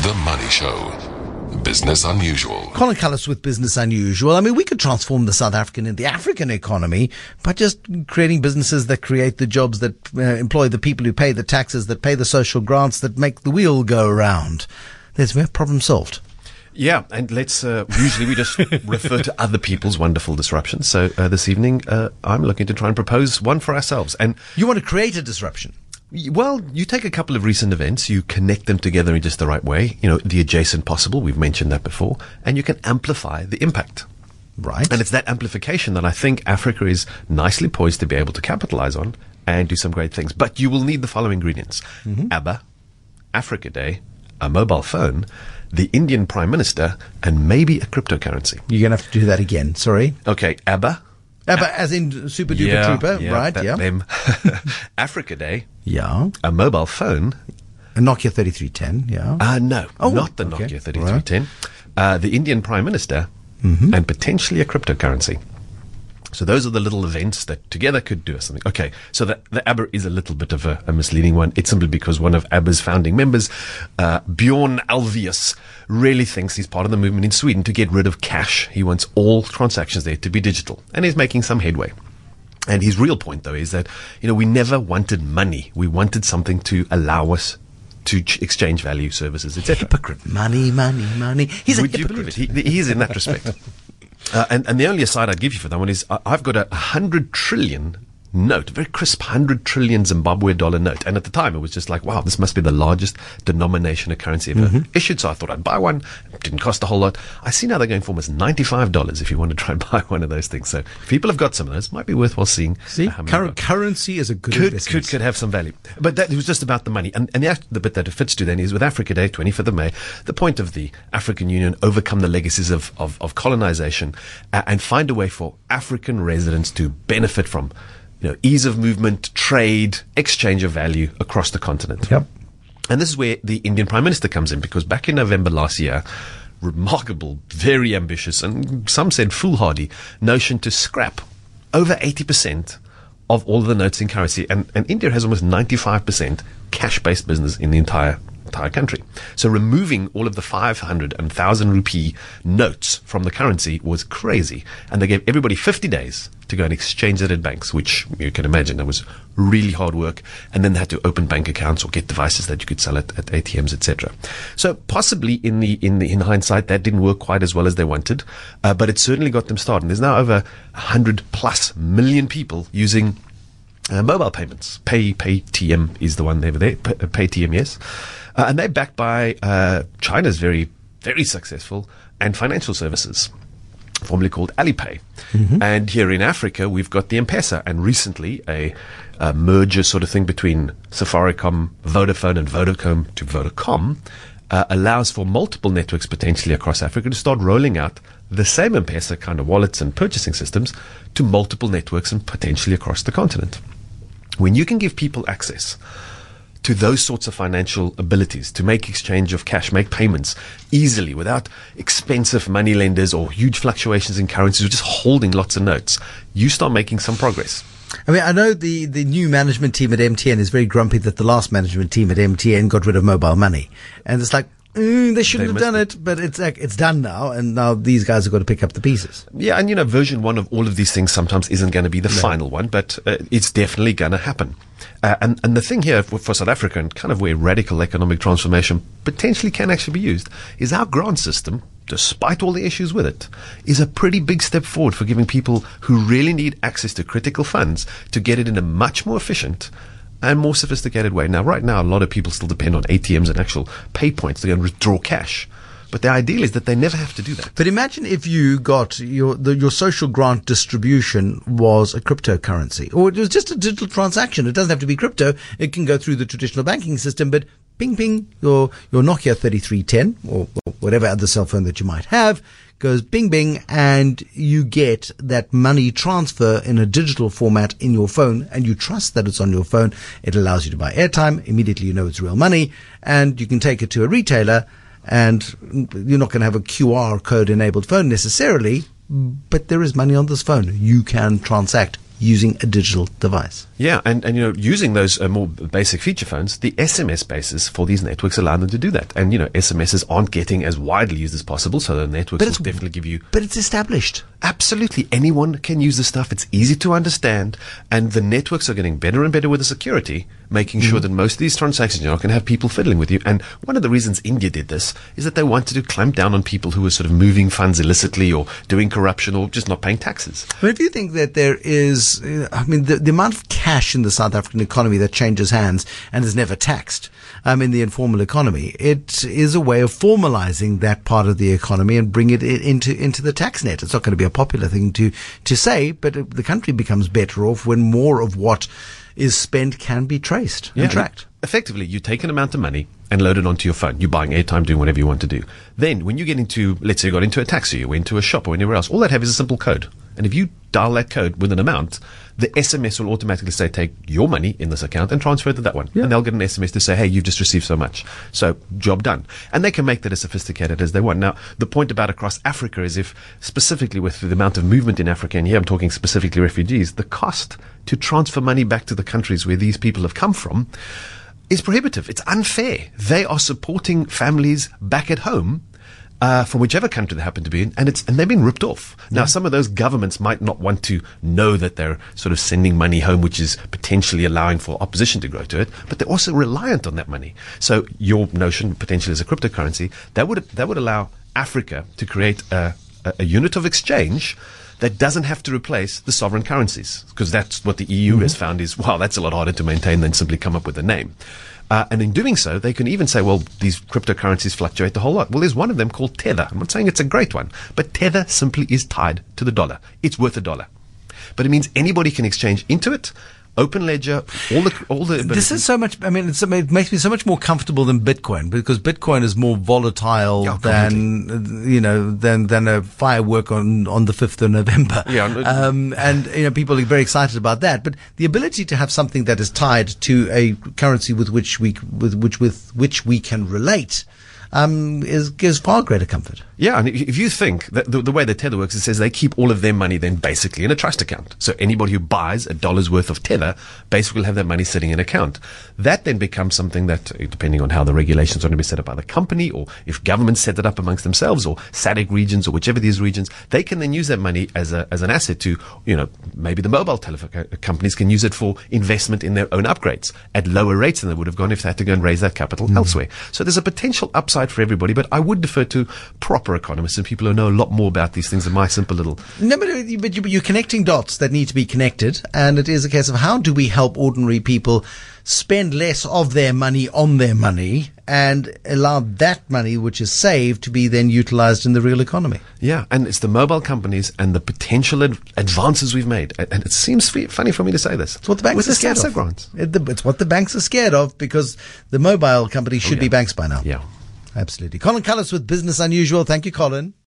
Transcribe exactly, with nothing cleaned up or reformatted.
The Money Show. Business Unusual. Colin Cullis with Business Unusual. I mean, we could transform the South African and the African economy by just creating businesses that create the jobs, that uh, employ the people who pay the taxes, that pay the social grants, that make the wheel go around. There's a problem solved. Yeah, and let's, uh, usually we just refer to other people's wonderful disruptions. So uh, this evening, uh, I'm looking to try and propose one for ourselves. And you want to create a disruption? Well, you take a couple of recent events, you connect them together in just the right way, you know, the adjacent possible, we've mentioned that before, and you can amplify the impact. Right. And it's that amplification that I think Africa is nicely poised to be able to capitalize on and do some great things. But you will need the following ingredients. Mm-hmm. ABBA, Africa Day, a mobile phone, the Indian Prime Minister, and maybe a cryptocurrency. You're going to have to do that again. Sorry. Okay, ABBA. ABBA as in Super Duper yeah, Trooper, yeah, right? That, yeah. Them. Africa Day. Yeah. A mobile phone. A Nokia thirty-three ten, yeah. Uh, no, oh, not the okay. Nokia thirty-three ten. Right. Uh, the Indian Prime Minister, mm-hmm. and potentially a cryptocurrency. So those are the little events that together could do us something. Okay, so the, the ABBA is a little bit of a, a misleading one. It's simply because one of ABBA's founding members, uh, Bjorn Ulvaeus, really thinks he's part of the movement in Sweden to get rid of cash. He wants all transactions there to be digital, and he's making some headway. And his real point, though, is that, you know, we never wanted money. We wanted something to allow us to ch- exchange value, services, et cetera. Hypocrite. Money, money, money. He's Would a you hypocrite. believe it? He, he is in that respect. Uh, and, and the only aside I'd give you for that one is I, I've got a hundred trillion note, a very crisp hundred trillion Zimbabwe dollar note. And at the time, it was just like, wow, this must be the largest denomination of currency ever mm-hmm. issued. So I thought I'd buy one. It didn't cost a whole lot. I see now they're going for almost ninety-five dollars if you want to try and buy one of those things. So if people have got some of those, might be worthwhile seeing. See, how many Cur- currency is a good could, investment. could, could have some value. But that it was just about the money. And, and the, the bit that it fits to then is with Africa Day, twenty-fifth of May, the point of the African Union, overcome the legacies of, of, of colonization uh, and find a way for African residents to benefit from, you know, ease of movement, trade, exchange of value across the continent. Yep. And this is where the Indian Prime Minister comes in, because back in November last year, remarkable, very ambitious, and some said foolhardy notion to scrap over eighty percent of all of the notes in currency. And, and India has almost ninety-five percent cash-based business in the entire entire country. So removing all of the five hundred and one thousand rupee notes from the currency was crazy. And they gave everybody fifty days to go and exchange it at banks, which you can imagine that was really hard work. And then they had to open bank accounts or get devices that you could sell at, at A T Ms, et cetera. So possibly in the in the in hindsight, that didn't work quite as well as they wanted, uh, but it certainly got them started. There's now over one hundred plus million people using uh, mobile payments. Pay Paytm is the one over there. Pay, Paytm, yes. Uh, and they're backed by uh, China's very, very successful and financial services, formerly called Alipay. Mm-hmm. And here in Africa, we've got the M-Pesa, and recently a, a merger sort of thing between Safaricom, Vodafone, and Vodacom to Vodacom uh, allows for multiple networks potentially across Africa to start rolling out the same M-Pesa kind of wallets and purchasing systems to multiple networks and potentially across the continent. When you can give people access to those sorts of financial abilities, to make exchange of cash, make payments easily without expensive money lenders or huge fluctuations in currencies or just holding lots of notes, you start making some progress. I mean, I know the, the new management team at M T N is very grumpy that the last management team at M T N got rid of mobile money. And it's like, mm, they shouldn't they have done it, but it's like, it's done now, and now these guys have got to pick up the pieces. Yeah, and you know, version one of all of these things sometimes isn't going to be the no. final one, but uh, it's definitely going to happen. Uh, and, and the thing here for, for South Africa, and kind of where radical economic transformation potentially can actually be used, is our grant system, despite all the issues with it, is a pretty big step forward for giving people who really need access to critical funds to get it in a much more efficient and more sophisticated way. Now, right now, a lot of people still depend on A T Ms and actual pay points to go and withdraw cash. But the ideal is that they never have to do that. But imagine if you got your the, your social grant distribution was a cryptocurrency, or it was just a digital transaction. It doesn't have to be crypto. It can go through the traditional banking system, but ping, ping, your, your Nokia thirty-three ten or, or whatever other cell phone that you might have goes bing, bing, and you get that money transfer in a digital format in your phone, and you trust that it's on your phone. It allows you to buy airtime. Immediately you know it's real money, and you can take it to a retailer. And you're not going to have a Q R code enabled phone necessarily, but there is money on this phone. You can transact using a digital device. Yeah, and, and you know, using those uh, more basic feature phones, the S M S bases for these networks allow them to do that. And, you know, S M Ses aren't getting as widely used as possible, so the networks will definitely give you... But it's established. Absolutely. Anyone can use the stuff. It's easy to understand. And the networks are getting better and better with the security, making sure mm-hmm. that most of these transactions, you're not going to have people fiddling with you. And one of the reasons India did this is that they wanted to clamp down on people who were sort of moving funds illicitly or doing corruption or just not paying taxes. But if you think that there is, uh, I mean, the, the amount of cash in the South African economy that changes hands and is never taxed, um, in the informal economy, it is a way of formalizing that part of the economy and bring it into into the tax net. It's not going to be a popular thing to to say, but the country becomes better off when more of what is spent can be traced yeah, and tracked. Effectively, you take an amount of money and load it onto your phone. You're buying airtime, doing whatever you want to do. Then, when you get into, let's say you got into a taxi, you went to a shop or anywhere else, all that have is a simple code. And if you dial that code with an amount, the S M S will automatically say, take your money in this account and transfer it to that one. Yeah. And they'll get an S M S to say, hey, you've just received so much. So, job done. And they can make that as sophisticated as they want. Now, the point about across Africa is if, specifically with the amount of movement in Africa, and here I'm talking specifically refugees, the cost to transfer money back to the countries where these people have come from is prohibitive. It's unfair. They are supporting families back at home uh, from whichever country they happen to be in, and it's and they've been ripped off. Yeah. Now, some of those governments might not want to know that they're sort of sending money home, which is potentially allowing for opposition to grow to it, but they're also reliant on that money. So your notion, potentially as a cryptocurrency, that would that would allow Africa to create a, a, a unit of exchange that doesn't have to replace the sovereign currencies, because that's what the E U mm-hmm. has found is, wow, that's a lot harder to maintain than simply come up with a name. Uh, and in doing so, they can even say, well, these cryptocurrencies fluctuate a whole lot. Well, there's one of them called Tether. I'm not saying it's a great one, but Tether simply is tied to the dollar. It's worth a dollar. But it means anybody can exchange into it. Open ledger, all the, all the. This is so much. I mean, it's, it makes me so much more comfortable than Bitcoin, because Bitcoin is more volatile yeah, than you know than than a firework on on the fifth of November. Yeah, um, and you know people are very excited about that. But the ability to have something that is tied to a currency with which we with which with which we can relate. Um, is, gives far greater comfort. Yeah, and if you think that the, the way that Tether works, it says they keep all of their money then basically in a trust account. So anybody who buys a dollar's worth of Tether basically will have their money sitting in an account. That then becomes something that, depending on how the regulations are going to be set up by the company, or if governments set it up amongst themselves, or S A D C regions, or whichever these regions, they can then use that money as a as an asset to, you know, maybe the mobile telephone companies can use it for investment in their own upgrades at lower rates than they would have gone if they had to go and raise that capital mm. elsewhere. So there's a potential upside for everybody, but I would defer to proper economists and people who know a lot more about these things than my simple little. No, but, but you're connecting dots that need to be connected, and it is a case of how do we help ordinary people spend less of their money on their money and allow that money which is saved to be then utilized in the real economy. Yeah, and it's the mobile companies and the potential ad- advances we've made. And it seems f- funny for me to say this. It's what the banks With are scared the of. grants. It, the, it's what the banks are scared of, because the mobile companies should oh, yeah. be banks by now. Yeah. Absolutely. Colin Cullis with Business Unusual. Thank you, Colin.